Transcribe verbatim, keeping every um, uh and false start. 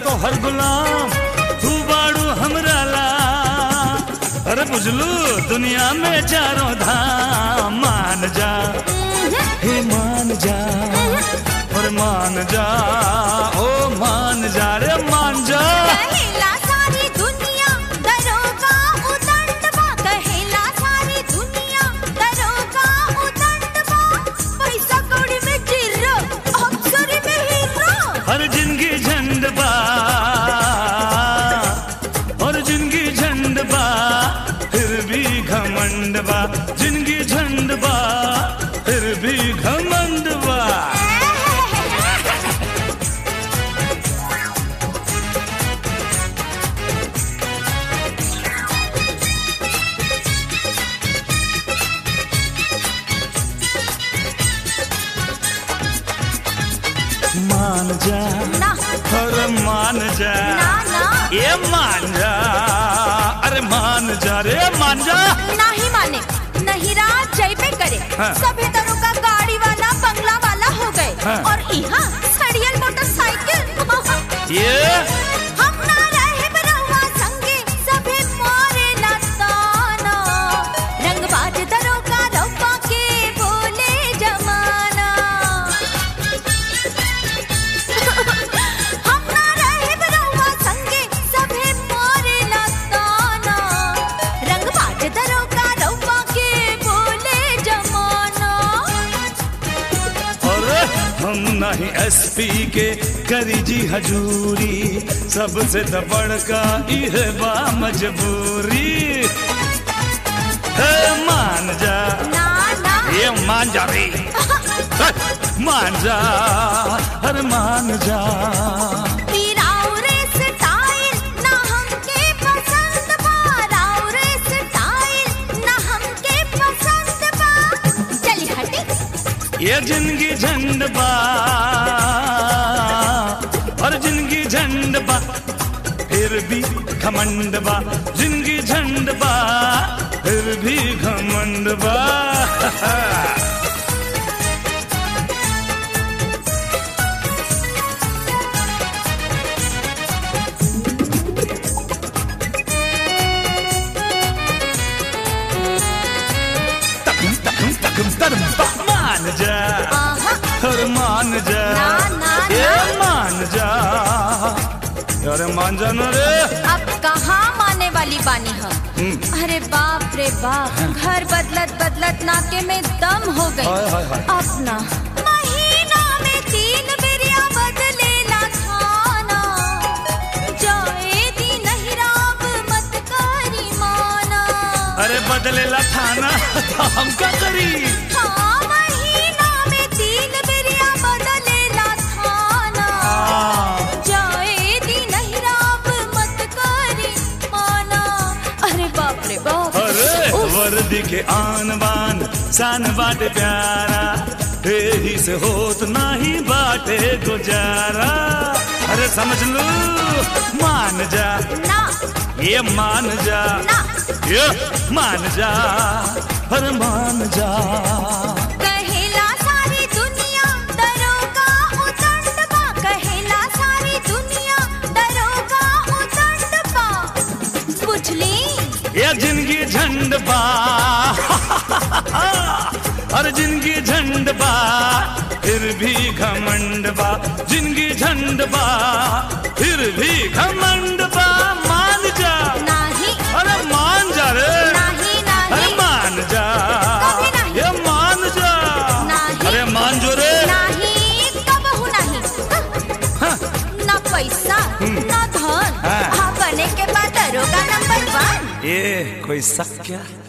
तोहर गुलाम तू बाड़ू हमरा ला। अरे बुझलू दुनिया में चारों धाम मान जा हे मान जा और मान जा ओ मान जा रे मान जा। कहेला सारी दुनिया दरोगा उदंडवा कहेला सारी दुनिया दरोगा उदंडवा पैसा कौड़ी में जीरो अक्सरी में हीरो। हर जिंदगी झंडबा और जिंदगी झंडबा फिर भी घमंडबा जिंदगी झंडबा फिर भी घमंडबा। मान जा ना अरे मान जा ना ना ये मान जा अरे मान जा रे मान जा। नहीं माने नहीं रात जैबे करे। हाँ। सभी तरह का गाड़ी वाला बंगला वाला हो गए। हाँ। और यहाँ सड़ियल मोटरसाइकिल ये हम ना रहे बरहुआ संगे सभी मोरे लताना रंगबाज दरोगा रौपा के बोले जमाना। हम ना रहे बरहुआ संगे सभी मोरे लताना रंगबाज दरोगा रौपा के बोले जमाना। अरे हम नहीं एसपी के करी जी हजूरी सबसे तो बड़का इहे बा मजबूरी। हे मान जा ना ना ये मान जा रे मान जा अरे मान जा। राउरे स्टाइल ना हमके पसंद बा राउरे स्टाइल ना हमके पसंद बा। चली हटी ये जिंदगी झंडबा और जिंदगी झंडबा फिर भी घमंडबा जिंदगी झंडबा फिर भी घमंडबा। तकुम तकुम तकुम तरुम्बा मान जा आहा और मान जा ना ना ये ना मान जा अरे मान जा ना रे। अब कहाँ माने वाली बानी हम। हम्म। अरे बाप रे बाप घर बदलत बदलत नाके में दम हो गई। हाय, हाय, हाय। अब ना महीना में तीन बिरिया बदलेला खाना जाए दी नहीं राब मत करी माना। अरे बदलेला थाना तो हम क्या करी। हाँ महीना में तीन बिरिया बदलेला खाना जाए दी नहीं राब मत करी माना। अरे बाप रे बाप अरे वर्दी के आन बान शान बाटे प्यारा यही से होत नाही बाटे गुजारा। अरे समझ लो मान जा ना ये मान जा ना ये मान जा अरे मान जा। कहेला सारी दुनिया दरोगा उदंडवा कहेला सारी दुनिया दरोगा उदंडवा बुझली। ये जिंदगी झंडबा और जिंदगी झंडबा फिर भी घमंडबा जिंदगी झंडबा फिर भी घमंडबा। मान जा नहीं अरे मान जा रे नहीं अरे नहीं मान जा कभी नहीं। ये मान जा नहीं। अरे मान जो रे। नहीं कबहू नहीं हाँ। ना पैसा ना धन हाँ। हाँ बने के बाद दरोगा नंबर वन। ये कोई शक क्या।